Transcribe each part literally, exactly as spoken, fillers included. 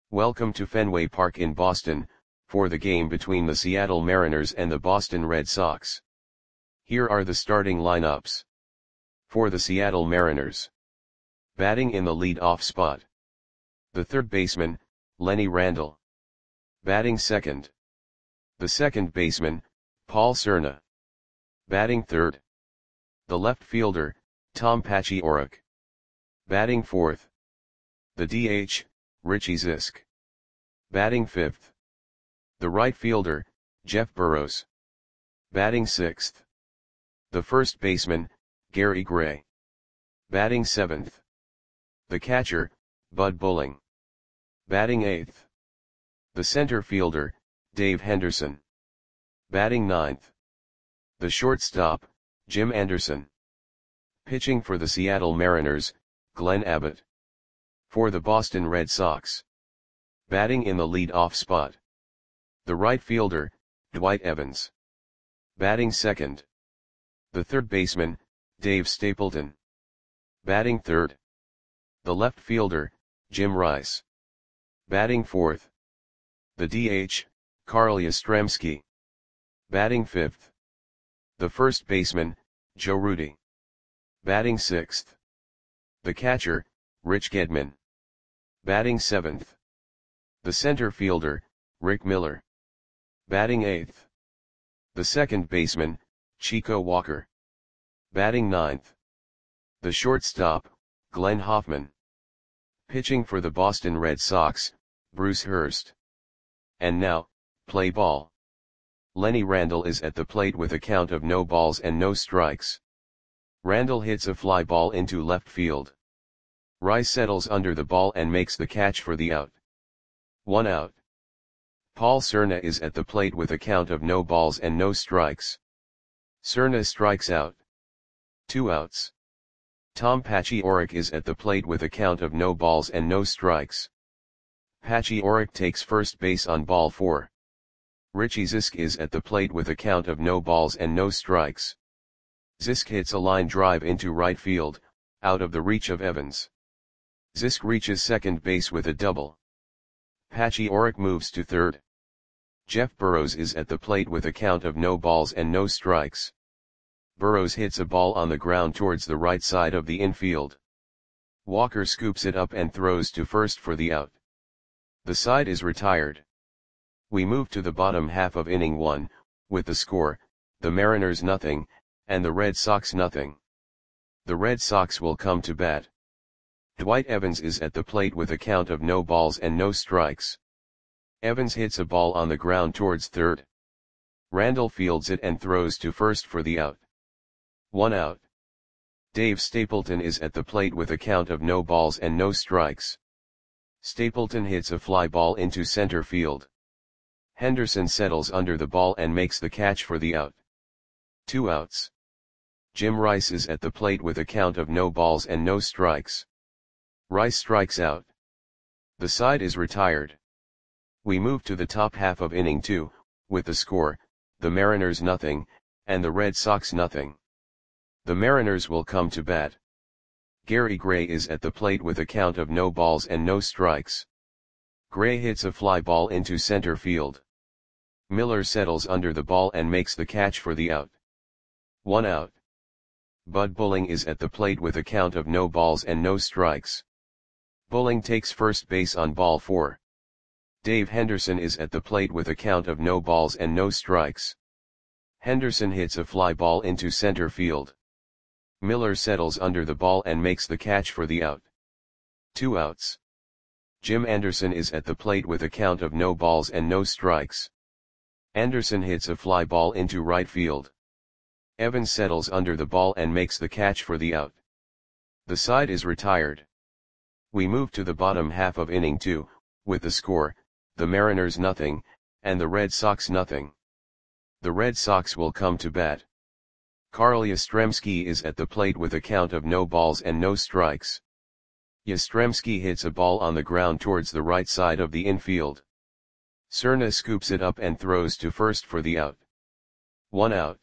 Welcome to Fenway Park in Boston, for the game between the Seattle Mariners and the Boston Red Sox. Here are the starting lineups. For the Seattle Mariners. Batting in the lead-off spot. The third baseman, Lenny Randle. Batting second. The second baseman, Paul Cerna. Batting third. The left fielder, Tom Paciorek. Batting fourth. The D H, Richie Zisk. Batting fifth. The right fielder, Jeff Burroughs. Batting sixth. The first baseman, Gary Gray. Batting seventh. The catcher, Bud Bulling. Batting eighth. The center fielder, Dave Henderson. Batting ninth. The shortstop, Jim Anderson. Pitching for the Seattle Mariners, Glenn Abbott. For the Boston Red Sox. Batting in the lead-off spot. The right fielder, Dwight Evans. Batting second. The third baseman, Dave Stapleton. Batting third. The left fielder, Jim Rice. Batting fourth. The D H, Carl Yastrzemski. Batting fifth. The first baseman, Joe Rudi. Batting sixth. The catcher, Rich Gedman. Batting seventh. The center fielder, Rick Miller. Batting eighth. The second baseman, Chico Walker. Batting ninth. The shortstop, Glenn Hoffman. Pitching for the Boston Red Sox, Bruce Hurst. And now, play ball. Lenny Randle is at the plate with a count of no balls and no strikes. Randle hits a fly ball into left field. Rice settles under the ball and makes the catch for the out. One out. Paul Cerna is at the plate with a count of no balls and no strikes. Cerna strikes out. Two outs. Tom Paciorek is at the plate with a count of no balls and no strikes. Paciorek takes first base on ball four. Richie Zisk is at the plate with a count of no balls and no strikes. Zisk hits a line drive into right field, out of the reach of Evans. Zisk reaches second base with a double. Paciorek moves to third. Jeff Burroughs is at the plate with a count of no balls and no strikes. Burroughs hits a ball on the ground towards the right side of the infield. Walker scoops it up and throws to first for the out. The side is retired. We move to the bottom half of inning one, with the score, the Mariners nothing, and the Red Sox nothing. The Red Sox will come to bat. Dwight Evans is at the plate with a count of no balls and no strikes. Evans hits a ball on the ground towards third. Randle fields it and throws to first for the out. One out. Dave Stapleton is at the plate with a count of no balls and no strikes. Stapleton hits a fly ball into center field. Henderson settles under the ball and makes the catch for the out. Two outs. Jim Rice is at the plate with a count of no balls and no strikes. Rice strikes out. The side is retired. We move to the top half of inning two, with the score, the Mariners nothing, and the Red Sox nothing. The Mariners will come to bat. Gary Gray is at the plate with a count of no balls and no strikes. Gray hits a fly ball into center field. Miller settles under the ball and makes the catch for the out. One out. Bud Bulling is at the plate with a count of no balls and no strikes. Bulling takes first base on ball four. Dave Henderson is at the plate with a count of no balls and no strikes. Henderson hits a fly ball into center field. Miller settles under the ball and makes the catch for the out. Two outs. Jim Anderson is at the plate with a count of no balls and no strikes. Anderson hits a fly ball into right field. Evans settles under the ball and makes the catch for the out. The side is retired. We move to the bottom half of inning two, with the score, the Mariners nothing, and the Red Sox nothing. The Red Sox will come to bat. Carl Yastrzemski is at the plate with a count of no balls and no strikes. Yastrzemski hits a ball on the ground towards the right side of the infield. Cerna scoops it up and throws to first for the out. One out.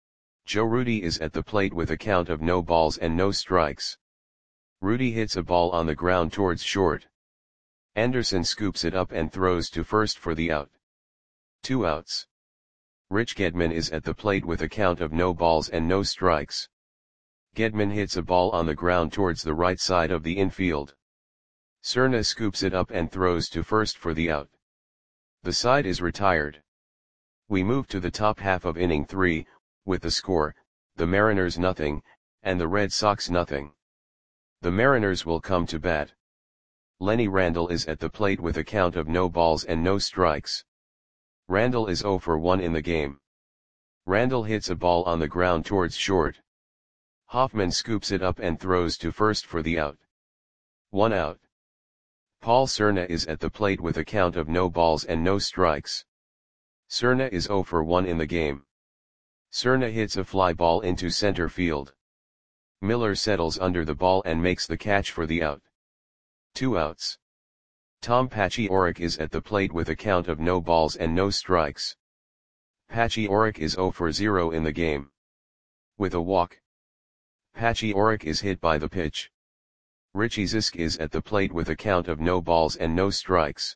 Joe Rudi is at the plate with a count of no balls and no strikes. Rudi hits a ball on the ground towards short. Anderson scoops it up and throws to first for the out. Two outs. Rich Gedman is at the plate with a count of no balls and no strikes. Gedman hits a ball on the ground towards the right side of the infield. Cerna scoops it up and throws to first for the out. The side is retired. We move to the top half of inning three, with the score, the Mariners nothing, and the Red Sox nothing. The Mariners will come to bat. Lenny Randle is at the plate with a count of no balls and no strikes. Randle is oh for one in the game. Randle hits a ball on the ground towards short. Hoffman scoops it up and throws to first for the out. One out. Paul Cerna is at the plate with a count of no balls and no strikes. Cerna is oh for one in the game. Cerna hits a fly ball into center field. Miller settles under the ball and makes the catch for the out. Two outs. Tom Paciorek is at the plate with a count of no balls and no strikes. Paciorek is oh for zero in the game. With a walk. Paciorek is hit by the pitch. Richie Zisk is at the plate with a count of no balls and no strikes.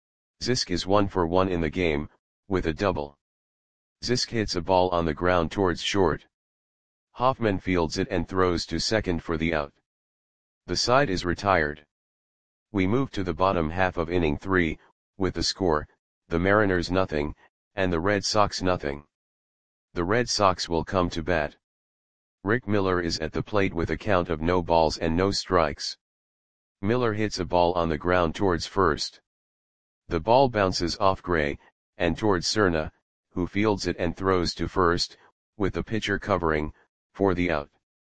Zisk is one for one in the game, with a double. Zisk hits a ball on the ground towards short. Hoffman fields it and throws to second for the out. The side is retired. We move to the bottom half of inning three, with the score, the Mariners nothing, and the Red Sox nothing. The Red Sox will come to bat. Rick Miller is at the plate with a count of no balls and no strikes. Miller hits a ball on the ground towards first. The ball bounces off Gray, and towards Cerna, who fields it and throws to first, with the pitcher covering, for the out.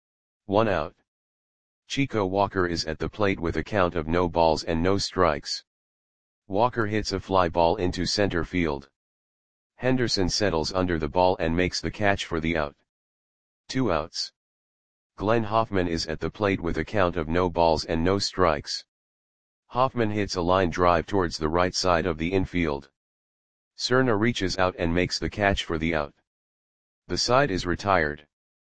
One out. Chico Walker is at the plate with a count of no balls and no strikes. Walker hits a fly ball into center field. Henderson settles under the ball and makes the catch for the out. Two outs. Glenn Hoffman is at the plate with a count of no balls and no strikes. Hoffman hits a line drive towards the right side of the infield. Cerna reaches out and makes the catch for the out. The side is retired.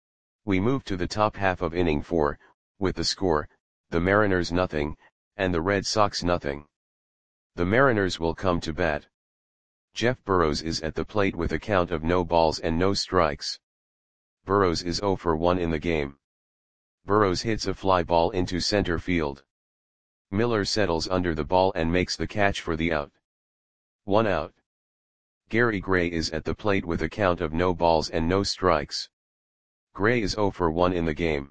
We move to the top half of inning four, with the score, the Mariners nothing, and the Red Sox nothing. The Mariners will come to bat. Jeff Burrows is at the plate with a count of no balls and no strikes. Burrows is oh for one in the game. Burrows hits a fly ball into center field. Miller settles under the ball and makes the catch for the out. One out. Gary Gray is at the plate with a count of no balls and no strikes. Gray is oh for one in the game.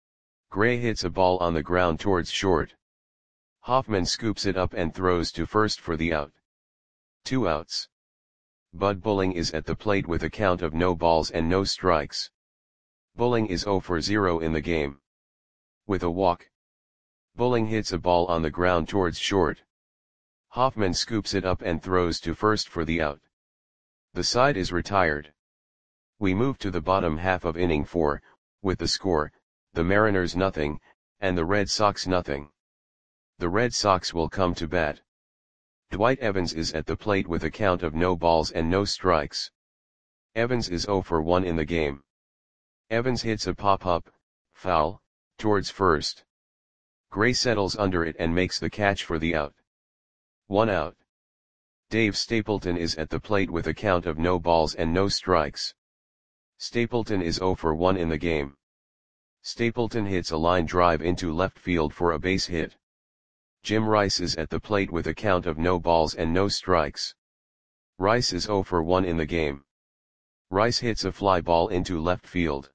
Gray hits a ball on the ground towards short. Hoffman scoops it up and throws to first for the out. Two outs. Bud Bulling is at the plate with a count of no balls and no strikes. Bulling is oh for zero in the game. With a walk. Bulling hits a ball on the ground towards short. Hoffman scoops it up and throws to first for the out. The side is retired. We move to the bottom half of inning four, with the score, the Mariners nothing, and the Red Sox nothing. The Red Sox will come to bat. Dwight Evans is at the plate with a count of no balls and no strikes. Evans is oh for one in the game. Evans hits a pop-up, foul, towards first. Gray settles under it and makes the catch for the out. One out. Dave Stapleton is at the plate with a count of no balls and no strikes. Stapleton is oh for one in the game. Stapleton hits a line drive into left field for a base hit. Jim Rice is at the plate with a count of no balls and no strikes. Rice is oh for one in the game. Rice hits a fly ball into left field.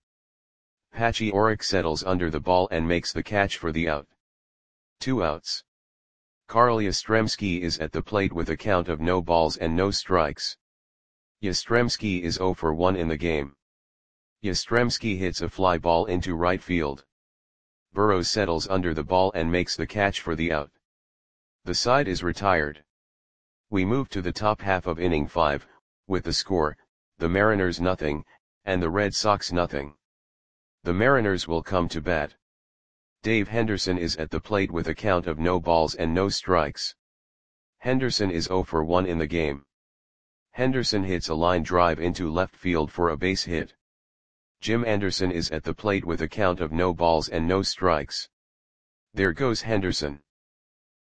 Paciorek settles under the ball and makes the catch for the out. Two outs. Carl Yastrzemski is at the plate with a count of no balls and no strikes. Yastrzemski is oh for one in the game. Yastrzemski hits a fly ball into right field. Burrows settles under the ball and makes the catch for the out. The side is retired. We move to the top half of inning five, with the score, the Mariners nothing, and the Red Sox nothing. The Mariners will come to bat. Dave Henderson is at the plate with a count of no balls and no strikes. Henderson is oh for one in the game. Henderson hits a line drive into left field for a base hit. Jim Anderson is at the plate with a count of no balls and no strikes. There goes Henderson.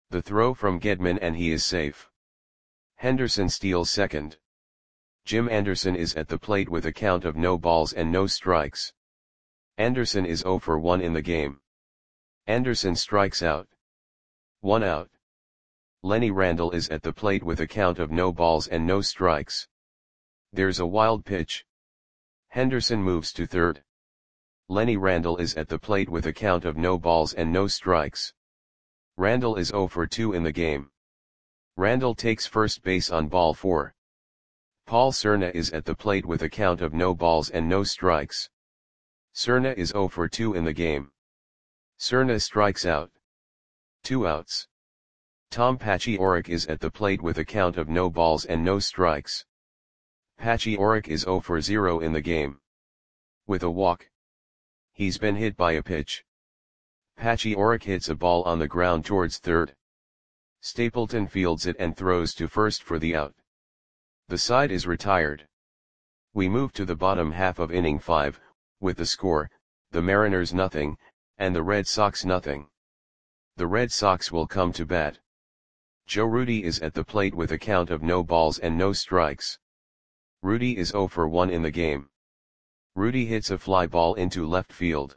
The throw from Gedman and he is safe. Henderson steals second. Jim Anderson is at the plate with a count of no balls and no strikes. Anderson is zero for one in the game. Anderson strikes out. One out. Lenny Randle is at the plate with a count of no balls and no strikes. There's a wild pitch. Henderson moves to third. Lenny Randle is at the plate with a count of no balls and no strikes. Randle is zero for two in the game. Randle takes first base on ball four. Paul Cerna is at the plate with a count of no balls and no strikes. Cerna is zero for two in the game. Cerna strikes out. Two outs. Tom Paciorek is at the plate with a count of no balls and no strikes. Paciorek is zero for zero in the game. With a walk. He's been hit by a pitch. Paciorek hits a ball on the ground towards third. Stapleton fields it and throws to first for the out. The side is retired. We move to the bottom half of inning five, with the score, the Mariners nothing, and the Red Sox nothing. The Red Sox will come to bat. Joe Rudi is at the plate with a count of no balls and no strikes. Rudi is zero for one in the game. Rudi hits a fly ball into left field.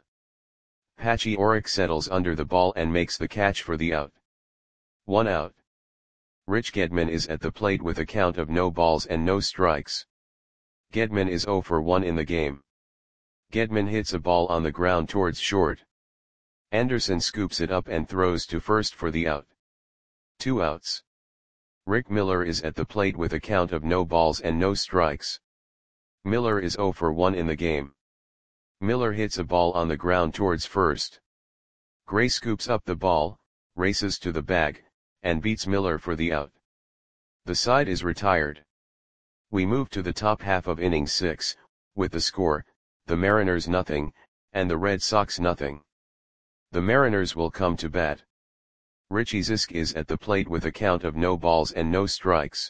Paciorek settles under the ball and makes the catch for the out. One out. Rich Gedman is at the plate with a count of no balls and no strikes. Gedman is zero for one in the game. Gedman hits a ball on the ground towards short. Anderson scoops it up and throws to first for the out. Two outs. Rick Miller is at the plate with a count of no balls and no strikes. Miller is zero for one in the game. Miller hits a ball on the ground towards first. Gray scoops up the ball, races to the bag, and beats Miller for the out. The side is retired. We move to the top half of inning six, with the score, the Mariners nothing, and the Red Sox nothing. The Mariners will come to bat. Richie Zisk is at the plate with a count of no balls and no strikes.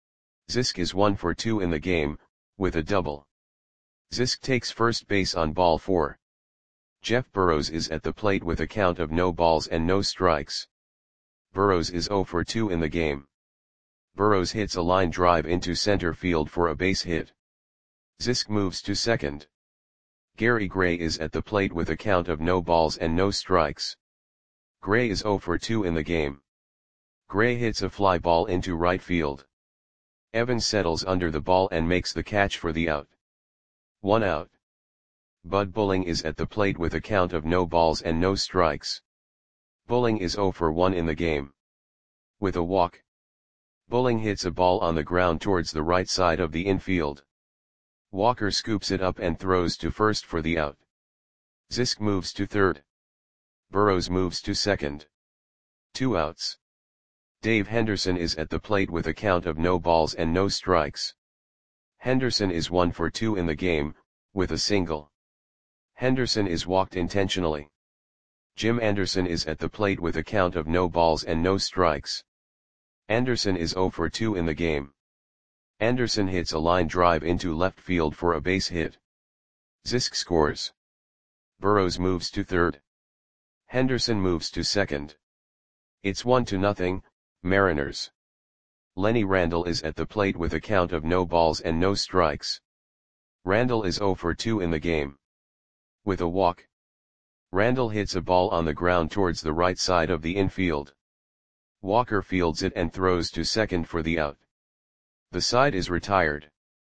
Zisk is one for two in the game, with a double. Zisk takes first base on ball four. Jeff Burrows is at the plate with a count of no balls and no strikes. Burrows is zero for two in the game. Burrows hits a line drive into center field for a base hit. Zisk moves to second. Gary Gray is at the plate with a count of no balls and no strikes. Gray is zero for two in the game. Gray hits a fly ball into right field. Evans settles under the ball and makes the catch for the out. One out. Bud Bulling is at the plate with a count of no balls and no strikes. Bulling is zero for one in the game. With a walk. Bulling hits a ball on the ground towards the right side of the infield. Walker scoops it up and throws to first for the out. Zisk moves to third. Burrows moves to second. Two outs. Dave Henderson is at the plate with a count of no balls and no strikes. Henderson is one for two in the game, with a single. Henderson is walked intentionally. Jim Anderson is at the plate with a count of no balls and no strikes. Anderson is zero for two in the game. Anderson hits a line drive into left field for a base hit. Zisk scores. Burrows moves to third. Henderson moves to second. It's one to nothing, Mariners. Lenny Randle is at the plate with a count of no balls and no strikes. Randle is zero for two in the game. With a walk. Randle hits a ball on the ground towards the right side of the infield. Walker fields it and throws to second for the out. The side is retired.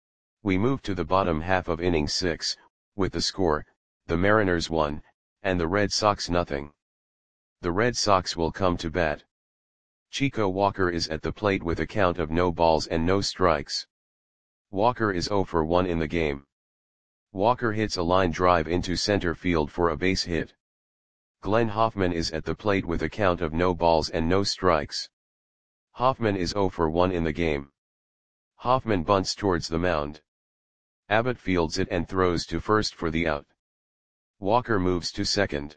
We move to the bottom half of inning six, with the score, the Mariners one, and the Red Sox nothing. The Red Sox will come to bat. Chico Walker is at the plate with a count of no balls and no strikes. Walker is zero for one in the game. Walker hits a line drive into center field for a base hit. Glenn Hoffman is at the plate with a count of no balls and no strikes. Hoffman is zero for one in the game. Hoffman bunts towards the mound. Abbott fields it and throws to first for the out. Walker moves to second.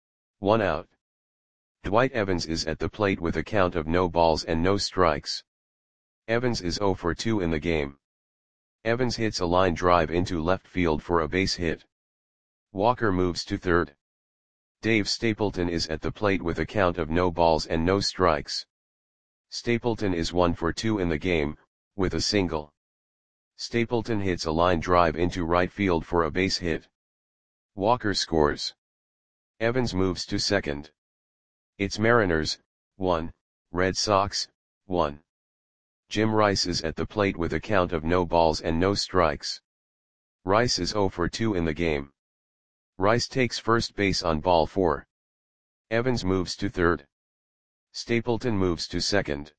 One out. Dwight Evans is at the plate with a count of no balls and no strikes. Evans is zero for two in the game. Evans hits a line drive into left field for a base hit. Walker moves to third. Dave Stapleton is at the plate with a count of no balls and no strikes. Stapleton is one for two in the game, with a single. Stapleton hits a line drive into right field for a base hit. Walker scores. Evans moves to second. It's Mariners, one, Red Sox, one. Jim Rice is at the plate with a count of no balls and no strikes. Rice is zero for two in the game. Rice takes first base on ball four. Evans moves to third. Stapleton moves to second.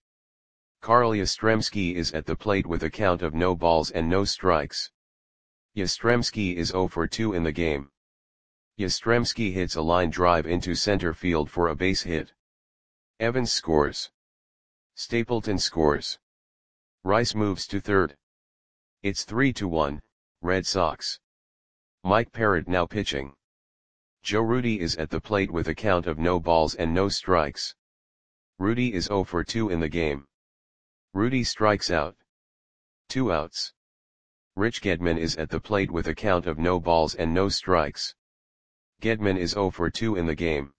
Carl Yastrzemski is at the plate with a count of no balls and no strikes. Yastrzemski is zero for two in the game. Yastrzemski hits a line drive into center field for a base hit. Evans scores. Stapleton scores. Rice moves to third. It's three to one, Red Sox. Mike Parrott now pitching. Joe Rudi is at the plate with a count of no balls and no strikes. Rudi is zero for two in the game. Rudi strikes out. Two outs. Rich Gedman is at the plate with a count of no balls and no strikes. Gedman is zero for two in the game.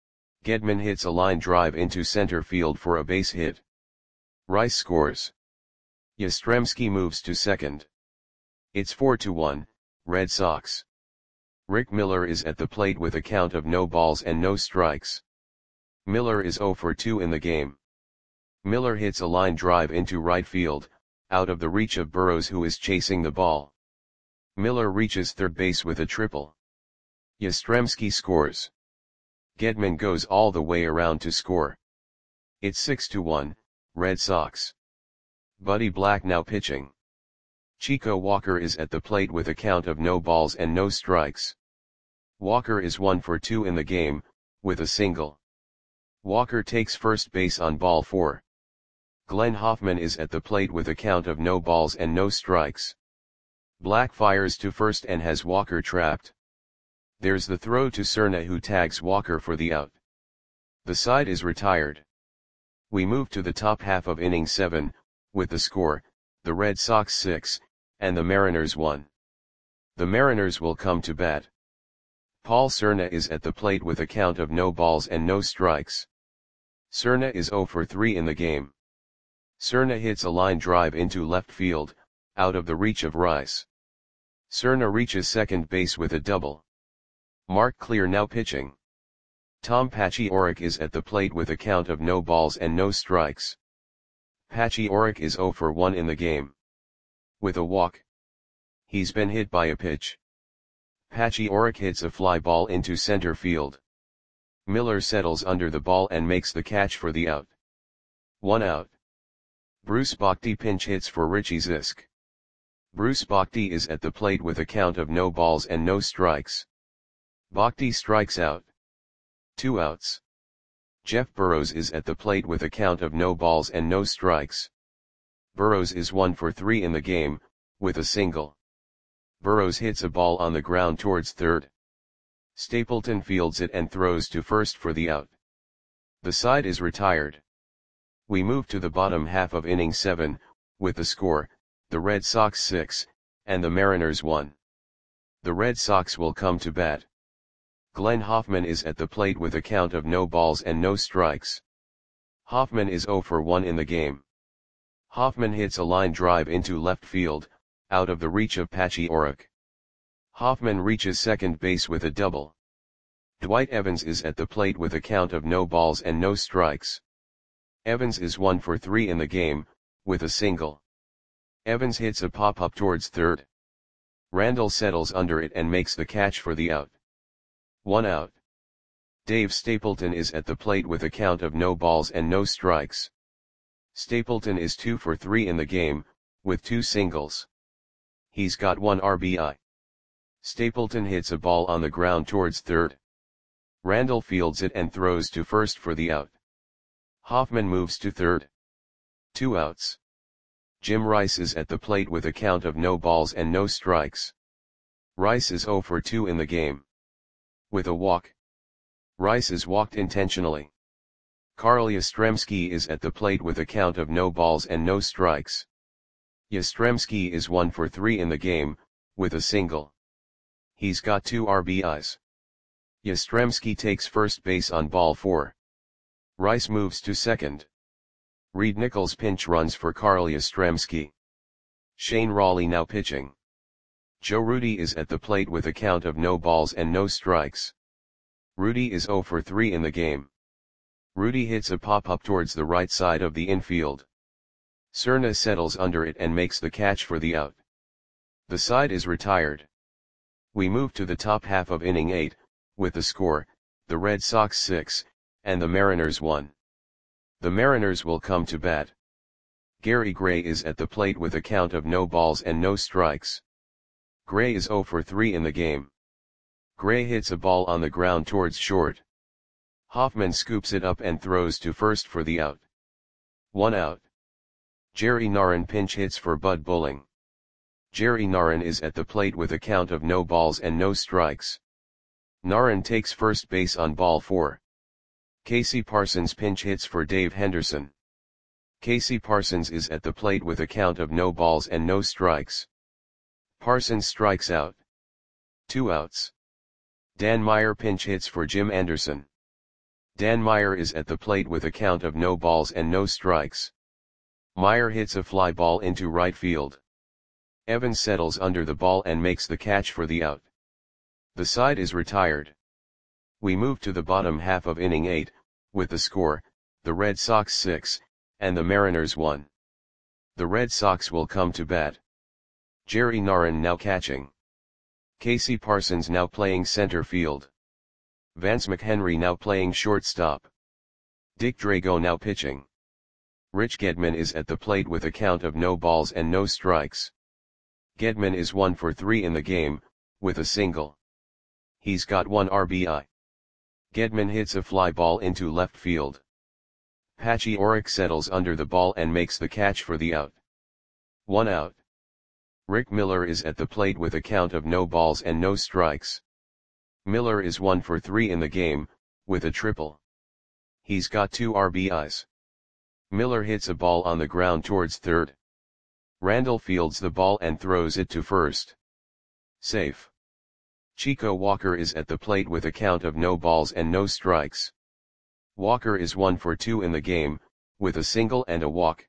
Gedman hits a line drive into center field for a base hit. Rice scores. Yastrzemski moves to second. It's four to one, Red Sox. Rick Miller is at the plate with a count of no balls and no strikes. Miller is zero for two in the game. Miller hits a line drive into right field, out of the reach of Burrows, who is chasing the ball. Miller reaches third base with a triple. Yastrzemski scores. Gedman goes all the way around to score. It's six to one, Red Sox. Buddy Black now pitching. Chico Walker is at the plate with a count of no balls and no strikes. Walker is one for two in the game, with a single. Walker takes first base on ball four. Glenn Hoffman is at the plate with a count of no balls and no strikes. Black fires to first and has Walker trapped. There's the throw to Cerna, who tags Walker for the out. The side is retired. We move to the top half of inning seven, with the score, the Red Sox six, and the Mariners one. The Mariners will come to bat. Paul Cerna is at the plate with a count of no balls and no strikes. Cerna is zero for three in the game. Cerna hits a line drive into left field, out of the reach of Rice. Cerna reaches second base with a double. Mark Clear now pitching. Tom Paciorek is at the plate with a count of no balls and no strikes. Paciorek is zero for one in the game. With a walk. He's been hit by a pitch. Paciorek hits a fly ball into center field. Miller settles under the ball and makes the catch for the out. One out. Bruce Bochy pinch hits for Richie Zisk. Bruce Bochy is at the plate with a count of no balls and no strikes. Bochy strikes out. Two outs. Jeff Burrows is at the plate with a count of no balls and no strikes. Burrows is one for three in the game, with a single. Burrows hits a ball on the ground towards third. Stapleton fields it and throws to first for the out. The side is retired. We move to the bottom half of inning seven, with the score, the Red Sox six, and the Mariners one. The Red Sox will come to bat. Glenn Hoffman is at the plate with a count of no balls and no strikes. Hoffman is zero for one in the game. Hoffman hits a line drive into left field, out of the reach of Paciorek. Hoffman reaches second base with a double. Dwight Evans is at the plate with a count of no balls and no strikes. Evans is one for three in the game, with a single. Evans hits a pop-up towards third. Randall settles under it and makes the catch for the out. One out. Dave Stapleton is at the plate with a count of no balls and no strikes. Stapleton is two for three in the game, with two singles. He's got one R B I. Stapleton hits a ball on the ground towards third. Randall fields it and throws to first for the out. Hoffman moves to third. Two outs. Jim Rice is at the plate with a count of no balls and no strikes. Rice is zero for two in the game. With a walk. Rice is walked intentionally. Carl Yastrzemski is at the plate with a count of no balls and no strikes. Yastrzemski is one for three in the game, with a single. He's got two R B Is. Yastrzemski takes first base on ball four. Rice moves to second. Reed Nichols pinch runs for Carl Yastrzemski. Shane Rawley now pitching. Joe Rudi is at the plate with a count of no balls and no strikes. Rudi is zero for three in the game. Rudi hits a pop-up towards the right side of the infield. Cerna settles under it and makes the catch for the out. The side is retired. We move to the top half of inning eight, with the score, the Red Sox six, and the Mariners one. The Mariners will come to bat. Gary Gray is at the plate with a count of no balls and no strikes. Gray is zero for three in the game. Gray hits a ball on the ground towards short. Hoffman scoops it up and throws to first for the out. One out. Jerry Narron pinch hits for Bud Bulling. Jerry Narron is at the plate with a count of no balls and no strikes. Narron takes first base on ball four. Casey Parsons pinch hits for Dave Henderson. Casey Parsons is at the plate with a count of no balls and no strikes. Parsons strikes out. Two outs. Dan Meyer pinch hits for Jim Anderson. Dan Meyer is at the plate with a count of no balls and no strikes. Meyer hits a fly ball into right field. Evans settles under the ball and makes the catch for the out. The side is retired. We move to the bottom half of inning eight, with the score, the Red Sox six, and the Mariners one. The Red Sox will come to bat. Jerry Narron now catching. Casey Parsons now playing center field. Vance McHenry now playing shortstop. Dick Drago now pitching. Rich Gedman is at the plate with a count of no balls and no strikes. Gedman is one for three in the game, with a single. He's got one R B I. Gedman hits a fly ball into left field. Patchy Orrick settles under the ball and makes the catch for the out. One out. Rick Miller is at the plate with a count of no balls and no strikes. Miller is one for three in the game, with a triple. He's got two R B Is. Miller hits a ball on the ground towards third. Randall fields the ball and throws it to first. Safe. Chico Walker is at the plate with a count of no balls and no strikes. Walker is one for two in the game, with a single and a walk.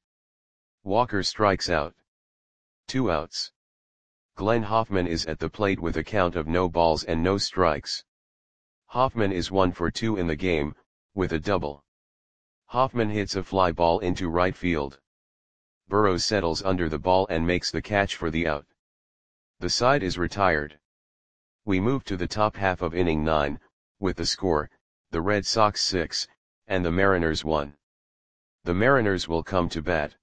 Walker strikes out. Two outs. Glenn Hoffman is at the plate with a count of no balls and no strikes. Hoffman is one for two in the game, with a double. Hoffman hits a fly ball into right field. Burrows settles under the ball and makes the catch for the out. The side is retired. We move to the top half of inning nine, with the score, the Red Sox six, and the Mariners one. The Mariners will come to bat.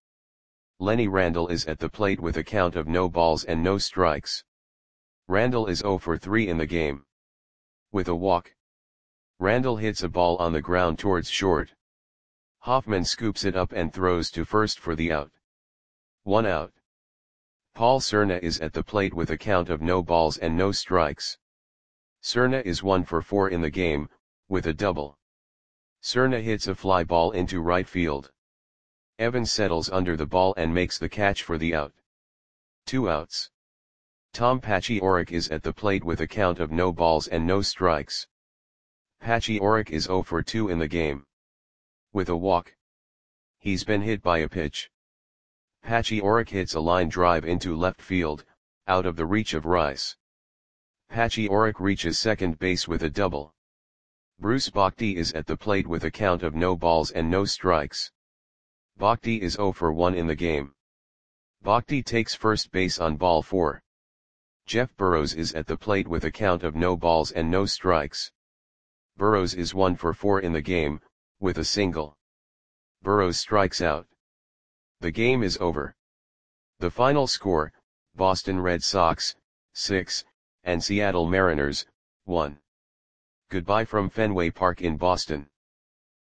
Lenny Randall is at the plate with a count of no balls and no strikes. Randall is zero for three in the game. With a walk. Randall hits a ball on the ground towards short. Hoffman scoops it up and throws to first for the out. One out. Paul Cerna is at the plate with a count of no balls and no strikes. Cerna is one for four in the game, with a double. Cerna hits a fly ball into right field. Evans settles under the ball and makes the catch for the out. Two outs. Tom Patchy Orrick is at the plate with a count of no balls and no strikes. Patchy Orrick is zero for two in the game. With a walk. He's been hit by a pitch. Patchy Orrick hits a line drive into left field, out of the reach of Rice. Patchy Orrick reaches second base with a double. Bruce Bochy is at the plate with a count of no balls and no strikes. Bochy is zero for one in the game. Bochy takes first base on ball four. Jeff Burrows is at the plate with a count of no balls and no strikes. Burrows is one for four in the game, with a single. Burrows strikes out. The game is over. The final score, Boston Red Sox, six, and Seattle Mariners, one. Goodbye from Fenway Park in Boston.